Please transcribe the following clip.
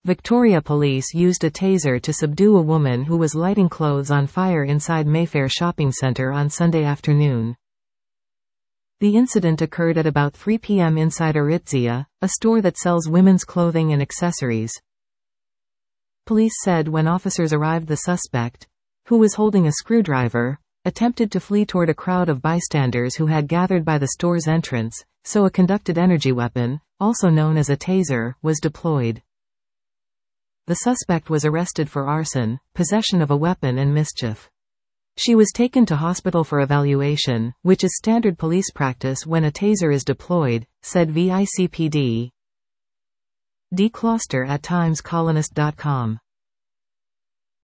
Victoria Police used a taser to subdue a woman who was lighting clothes on fire inside Mayfair Shopping Centre on Sunday afternoon. The incident occurred at about 3 p.m. inside Aritzia, a store that sells women's clothing and accessories. Police said when officers arrived, the suspect, who was holding a screwdriver, attempted to flee toward a crowd of bystanders who had gathered by the store's entrance, so a conducted energy weapon, also known as a taser, was deployed. The suspect was arrested for arson, possession of a weapon and mischief. She was taken to hospital for evaluation, which is standard police practice when a taser is deployed, said VICPD. D. Closter at TimesColonist.com.